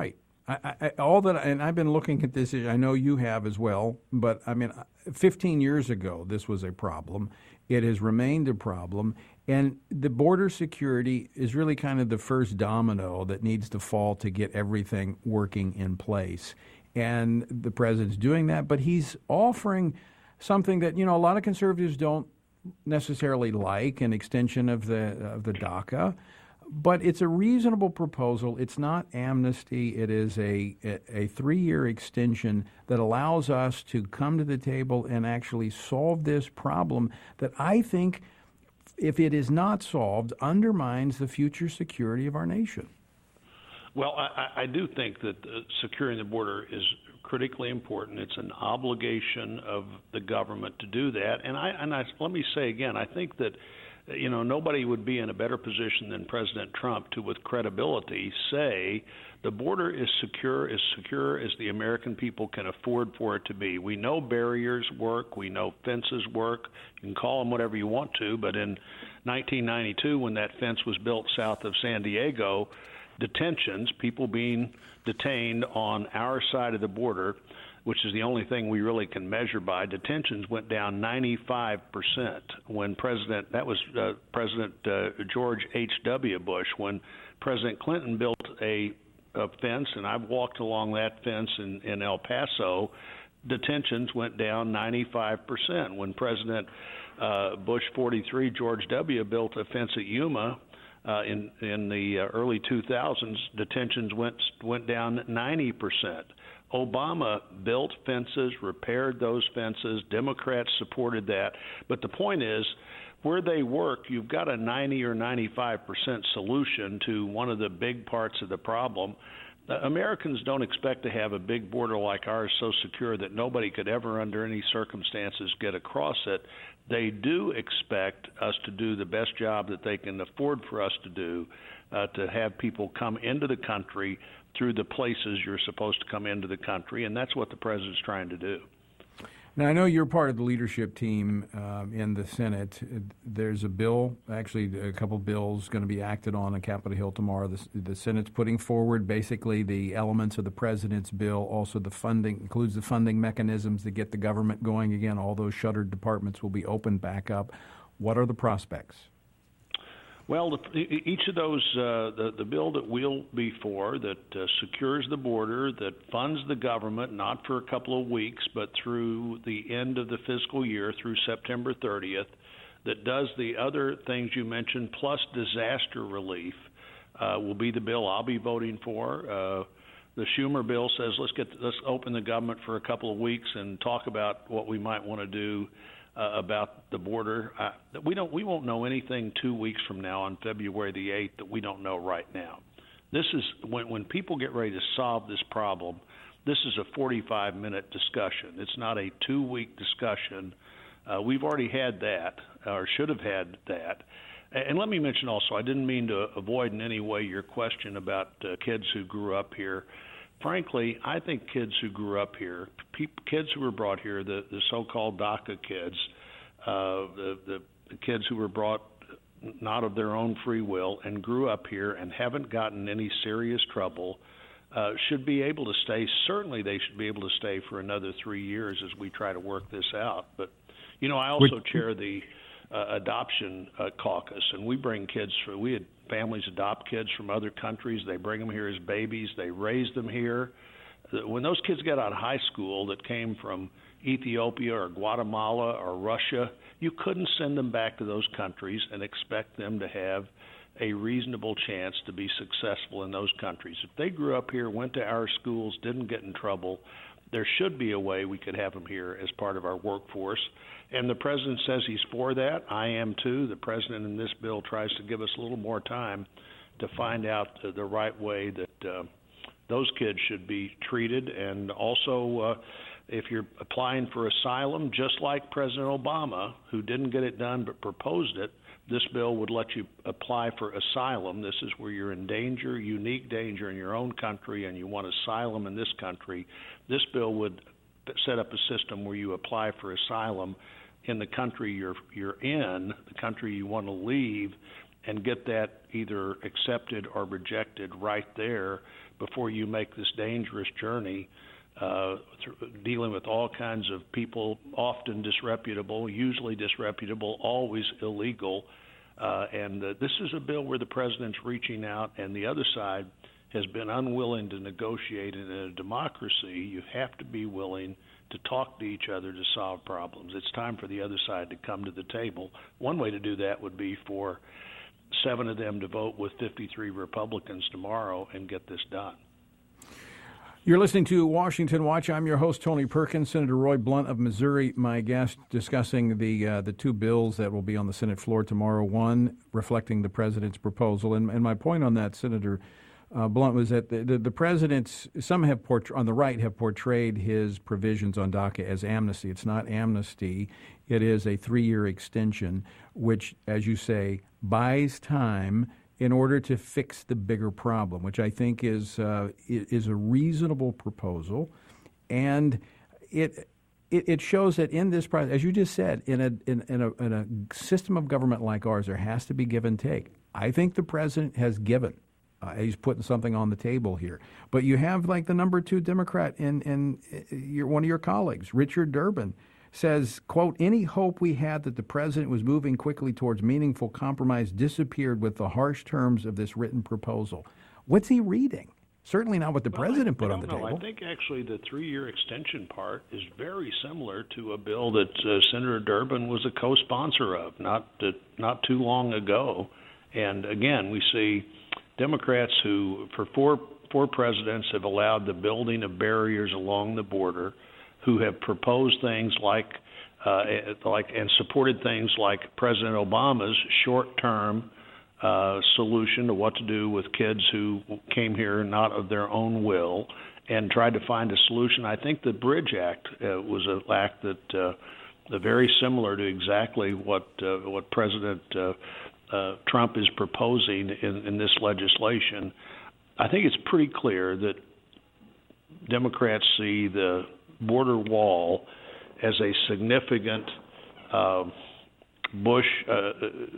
I, I, all that, and I've been looking at this. I know you have as well. But I mean, fifteen years ago, this was a problem. It has remained a problem, and the border security is really kind of the first domino that needs to fall to get everything working in place. And the president's doing that, but he's offering something that, you know, a lot of conservatives don't necessarily like, an extension of the of the DACA. But it's a reasonable proposal. It's not amnesty. It is a, a, a three-year extension that allows us to come to the table and actually solve this problem that I think, if it is not solved, undermines the future security of our nation. Well, I, I do think that uh, securing the border is critically important. It's an obligation of the government to do that. And I, and I, let me say again, I think that you know, nobody would be in a better position than President Trump to, with credibility, say the border is secure, as secure as the American people can afford for it to be. We know barriers work. We know fences work. You can call them whatever you want to, but in nineteen ninety-two, when that fence was built south of San Diego, detentions, people being detained on our side of the border, which is the only thing we really can measure by, detentions went down ninety-five percent when President, that was uh, President uh, George H W. Bush, when President Clinton built a, a fence, and I've walked along that fence in, in El Paso, detentions went down ninety-five percent. When President uh, Bush forty-three, George W., built a fence at Yuma, Uh, in in the uh, early two thousands, detentions went went down ninety percent. Obama built fences, repaired those fences. Democrats supported that. But the point is, where they work, you've got a ninety or ninety-five percent solution to one of the big parts of the problem. Uh, Americans don't expect to have a big border like ours so secure that nobody could ever, under any circumstances, get across it. They do expect us to do the best job that they can afford for us to do, uh, to have people come into the country through the places you're supposed to come into the country, and that's what the president's trying to do. Now, I know you're part of the leadership team um, in the Senate. There's a bill, actually a couple bills going to be acted on on Capitol Hill tomorrow. The, the Senate's putting forward basically the elements of the president's bill, also the funding, includes the funding mechanisms that get the government going again. All those shuttered departments will be opened back up. What are the prospects? Well, the, each of those, uh, the, the bill that we'll be for, that uh, secures the border, that funds the government, not for a couple of weeks, but through the end of the fiscal year, through September thirtieth, that does the other things you mentioned, plus disaster relief, uh, will be the bill I'll be voting for. Uh, the Schumer bill says let's get let's open the government for a couple of weeks and talk about what we might want to do Uh, about the border. Uh, we don't. We won't know anything two weeks from now on February the eighth that we don't know right now. This is when when people get ready to solve this problem. This is a forty-five minute discussion. It's not a two-week discussion. Uh, we've already had that, or should have had that. And let me mention also, I didn't mean to avoid in any way your question about uh, kids who grew up here. Frankly, I think kids who grew up here, pe- kids who were brought here, the, the so-called DACA kids, uh, the, the, the kids who were brought not of their own free will and grew up here and haven't gotten any serious trouble, uh, should be able to stay. Certainly they should be able to stay for another three years as we try to work this out. But, you know, I also Which, chair the uh, adoption uh, caucus, and we bring kids for, we had families adopt kids from other countries. They bring them here as babies. They raise them here. When those kids get out of high school that came from Ethiopia or Guatemala or Russia, you couldn't send them back to those countries and expect them to have a reasonable chance to be successful in those countries. If they grew up here, went to our schools, didn't get in trouble, there should be a way we could have them here as part of our workforce. And the president says he's for that. I am too. The president in this bill tries to give us a little more time to find out the, the right way that uh, those kids should be treated. And also, uh, if you're applying for asylum, just like President Obama, who didn't get it done but proposed it, this bill would let you apply for asylum. This is where you're in danger, unique danger in your own country, and you want asylum in this country. This bill would set up a system where you apply for asylum in the country you're you're in, the country you want to leave, and get that either accepted or rejected right there before you make this dangerous journey, uh, th- dealing with all kinds of people, often disreputable, usually disreputable, always illegal. Uh, and uh, this is a bill where the president's reaching out, and the other side has been unwilling to negotiate. And in a democracy, you have to be willing to talk to each other to solve problems. It's time for the other side to come to the table. One way to do that would be for seven of them to vote with fifty-three Republicans tomorrow and get this done. You're listening to Washington Watch. I'm your host, Tony Perkins. Senator Roy Blunt of Missouri, my guest, discussing the uh, the two bills that will be on the Senate floor tomorrow. One reflecting the president's proposal, and, and my point on that, Senator uh, Blunt, was that the, the, the president's some have portray- on the right have portrayed his provisions on DACA as amnesty. It's not amnesty. It is a three-year extension, which, as you say, buys time in order to fix the bigger problem, which I think is uh, is a reasonable proposal, and it it, it shows that in this process, as you just said, in a in, in a in a system of government like ours, there has to be give and take. I think the president has given. Uh, he's putting something on the table here, but you have like the number two Democrat in in your one of your colleagues, Richard Durbin, says, quote, any hope we had that the president was moving quickly towards meaningful compromise disappeared with the harsh terms of this written proposal. What's he reading? Certainly not what the well, president I, put I on the know. table. I think actually the three-year extension part is very similar to a bill that uh, Senator Durbin was a co-sponsor of not uh, not too long ago. And again, we see Democrats who, for four four presidents, have allowed the building of barriers along the border, who have proposed things like, uh, like and supported things like President Obama's short-term uh, solution to what to do with kids who came here not of their own will, and tried to find a solution. I think the Bridge Act uh, was an act that uh, very similar to exactly what uh, what President uh, uh, Trump is proposing in, in this legislation. I think it's pretty clear that Democrats see the border wall as a significant uh, Bush uh,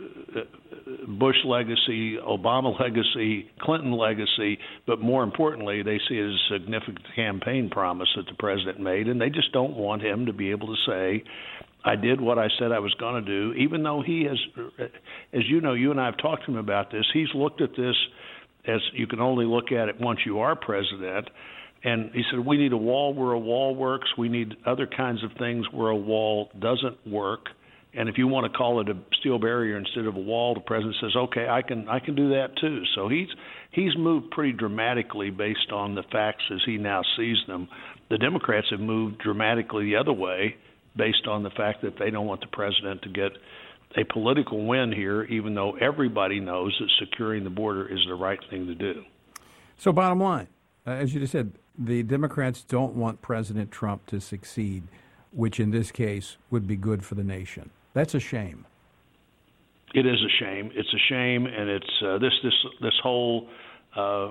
Bush legacy, Obama legacy, Clinton legacy, but more importantly, they see it as a significant campaign promise that the president made, and they just don't want him to be able to say, I did what I said I was going to do, even though he has, as you know, you and I have talked to him about this, he's looked at this as you can only look at it once you are president. And he said, we need a wall where a wall works. We need other kinds of things where a wall doesn't work. And if you want to call it a steel barrier instead of a wall, the president says, okay, I can I can do that too. So he's he's moved pretty dramatically based on the facts as he now sees them. The Democrats have moved dramatically the other way based on the fact that they don't want the president to get a political win here, even though everybody knows that securing the border is the right thing to do. So bottom line, uh, as you just said, the Democrats don't want President Trump to succeed, which in this case would be good for the nation. That's a shame. It is a shame. It's a shame, and it's uh, this this this whole uh,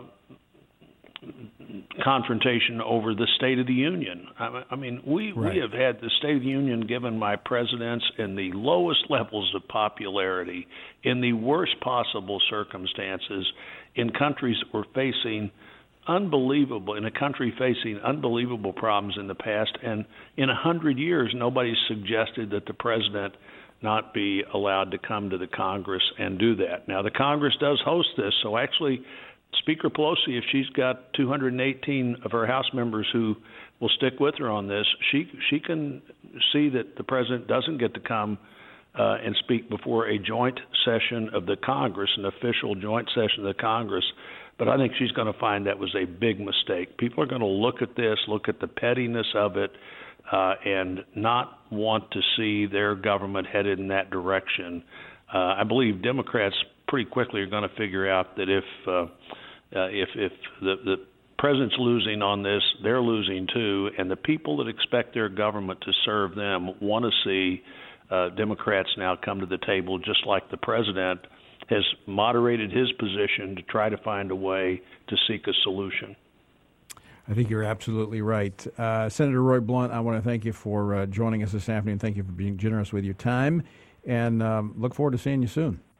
confrontation over the State of the Union. I, I mean, we right. we have had the State of the Union given by presidents in the lowest levels of popularity, in the worst possible circumstances, in countries that were facing unbelievable, in a country facing unbelievable problems in the past, and in a hundred years, nobody's suggested that the president not be allowed to come to the Congress and do that. Now, the Congress does host this, so actually, Speaker Pelosi, if she's got two hundred eighteen of her House members who will stick with her on this, she she can see that the president doesn't get to come uh, and speak before a joint session of the Congress, an official joint session of the Congress. But I think she's going to find that was a big mistake. People are going to look at this, look at the pettiness of it, uh, and not want to see their government headed in that direction. Uh, I believe Democrats pretty quickly are going to figure out that if uh, uh, if, if the, the president's losing on this, they're losing too, and the people that expect their government to serve them want to see uh, Democrats now come to the table, just like the president has moderated his position to try to find a way to seek a solution. I think you're absolutely right. Uh, Senator Roy Blunt, I want to thank you for uh, joining us this afternoon. Thank you for being generous with your time, and um, look forward to seeing you soon.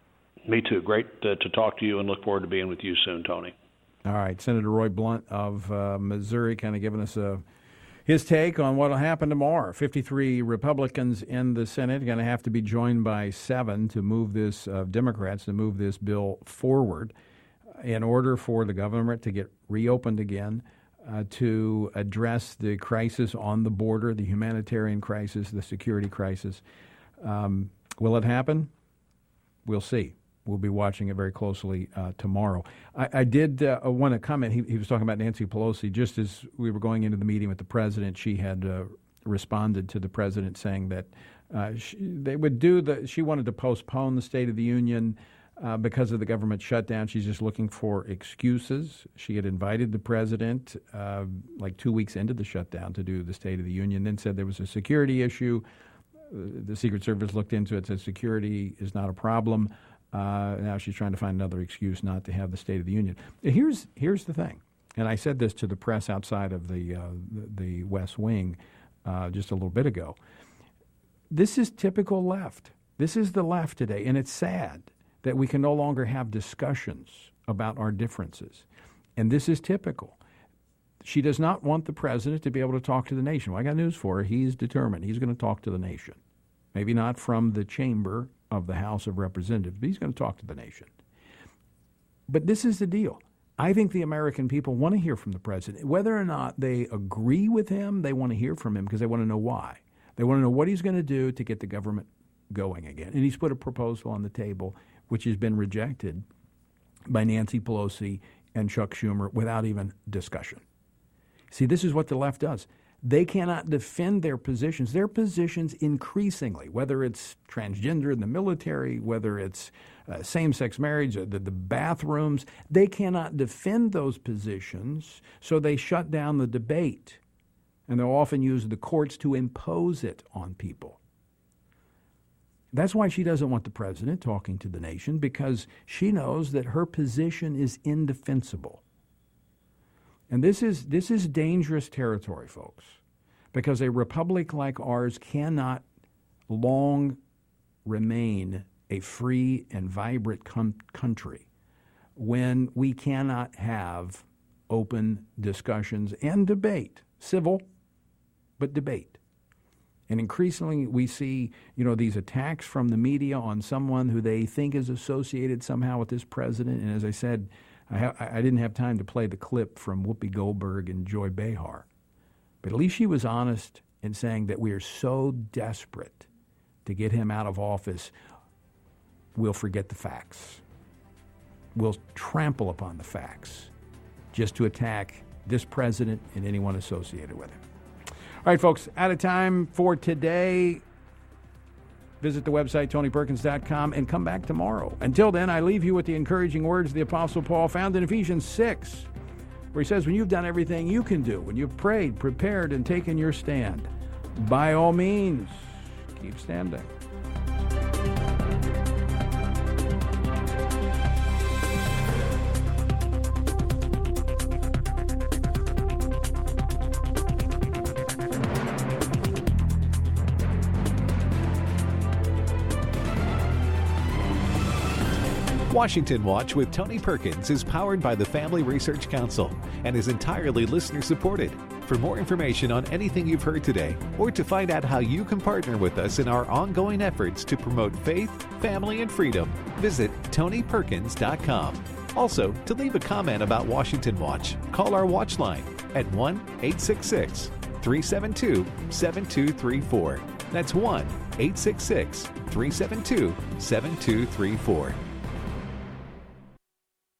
Me too. Great uh, to talk to you, and look forward to being with you soon, Tony. All right. Senator Roy Blunt of uh, Missouri kind of giving us a, his take on what will happen tomorrow. fifty-three Republicans in the Senate are going to have to be joined by seven to move this, uh, Democrats to move this bill forward in order for the government to get reopened again, uh, to address the crisis on the border, the humanitarian crisis, the security crisis. Um, will it happen? We'll see. We'll be watching it very closely uh, tomorrow. I, I did uh, want to comment. He, he was talking about Nancy Pelosi. Just as we were going into the meeting with the president, she had uh, responded to the president saying that uh, she, they would do the. She wanted to postpone the State of the Union uh, because of the government shutdown. She's just looking for excuses. She had invited the president uh, like two weeks into the shutdown to do the State of the Union, then said there was a security issue. The Secret Service looked into it, said security is not a problem. Uh, now she's trying to find another excuse not to have the State of the Union. Here's here's the thing, and I said this to the press outside of the uh, the, the West Wing uh, just a little bit ago. This is typical left. This is the left today, and it's sad that we can no longer have discussions about our differences. And this is typical. She does not want the president to be able to talk to the nation. Well, I got news for her. He's determined. He's going to talk to the nation. Maybe not from the chamber of the House of Representatives, but he's going to talk to the nation. But this is the deal. I think the American people want to hear from the president. Whether or not they agree with him, they want to hear from him because they want to know why. They want to know what he's going to do to get the government going again. And he's put a proposal on the table which has been rejected by Nancy Pelosi and Chuck Schumer without even discussion. See, this is what the left does. They cannot defend their positions. Their positions increasingly, whether it's transgender in the military, whether it's uh, same-sex marriage, uh, the, the bathrooms, they cannot defend those positions, so they shut down the debate. And they'll often use the courts to impose it on people. That's why she doesn't want the president talking to the nation, because she knows that her position is indefensible. And this is this is dangerous territory, folks, because a republic like ours cannot long remain a free and vibrant com- country when we cannot have open discussions and debate, civil, but debate. And increasingly we see, you know, these attacks from the media on someone who they think is associated somehow with this president. And as I said, I, ha- I didn't have time to play the clip from Whoopi Goldberg and Joy Behar. But at least she was honest in saying that we are so desperate to get him out of office, we'll forget the facts. We'll trample upon the facts just to attack this president and anyone associated with him. All right, folks, out of time for today. Visit the website, tony perkins dot com, and come back tomorrow. Until then, I leave you with the encouraging words of the Apostle Paul found in Ephesians six, where he says, when you've done everything you can do, when you've prayed, prepared, and taken your stand, by all means, keep standing. Washington Watch with Tony Perkins is powered by the Family Research Council and is entirely listener-supported. For more information on anything you've heard today, or to find out how you can partner with us in our ongoing efforts to promote faith, family, and freedom, visit tony perkins dot com. Also, to leave a comment about Washington Watch, call our watch line at one eight six six, three seven two, seven two three four. That's one eight six six, three seven two, seven two three four.